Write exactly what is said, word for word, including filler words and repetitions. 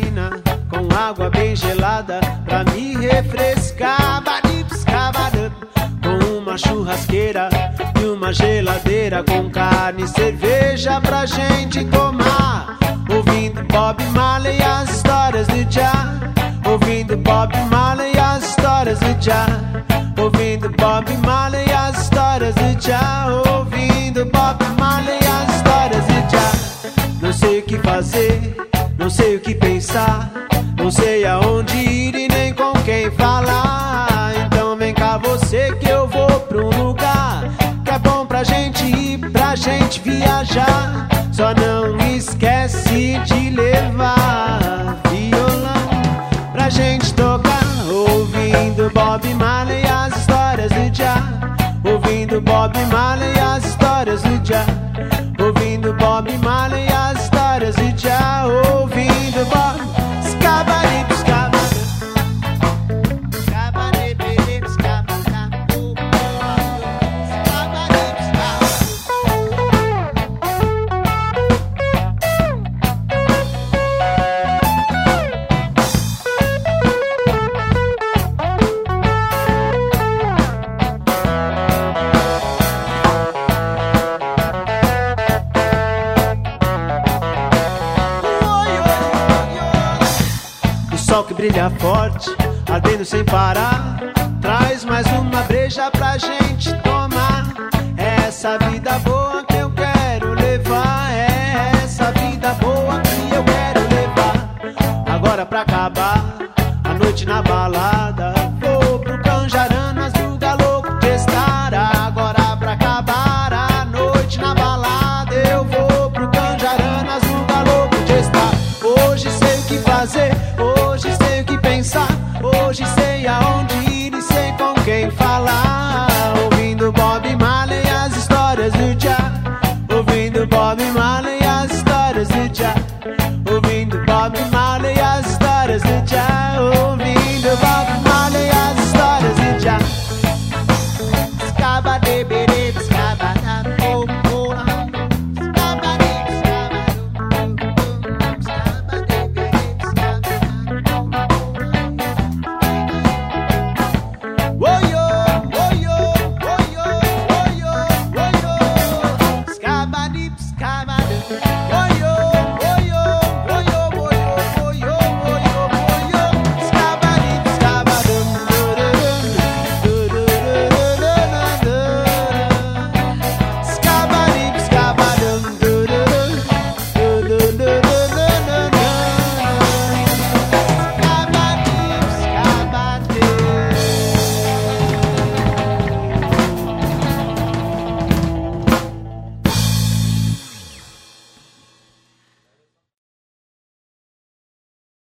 piscina com água bem gelada pra me refrescar. Badips, cabadam, com uma churrasqueira e uma geladeira com carne e cerveja pra gente tomar. Ouvindo Bob Marley e as histórias de Jah. Ouvindo Bob Marley e as histórias de Jah. Ouvindo Bob Marley e as histórias de Jah. Ouvindo Bob Marley e as histórias de Jah. Não sei o que fazer, não sei o que pensar, não sei aonde ir e nem com quem falar. Então vem cá você que eu vou pra um lugar que é bom pra gente ir, pra gente viajar. Só não esquece de levar violão pra gente tocar. Ouvindo Bob Marley e as histórias de Jah. Ouvindo Bob Marley e as histórias de Jah. Ouvindo Bob Marley e as histórias de Jah. Ouvindo Bob Scabadip, Scabadip. Sol que brilha forte, ardendo sem parar, traz mais uma breja pra gente tomar. É essa vida boa que eu quero levar, é essa vida boa que eu quero levar. Agora pra acabar a noite na balada, vou pro Canjaranas do Galoco de estar. Agora pra acabar a noite na balada, eu vou pro Canjaranas do Galoco de estar. Hoje sei o que fazer, hoje sei o que pensar, hoje sei aonde ir e sei com quem falar. Ouvindo Bob Marley e as histórias do Jah. Ouvindo Bob Marley e as histórias do Jah. Ouvindo Bob Marley e as histórias do Jah. Ouvindo Bob Marley e as histórias do Jah. Scabadebedeb, scabadab, oh, oh, ah. Scabadip, scabadip, oh yo.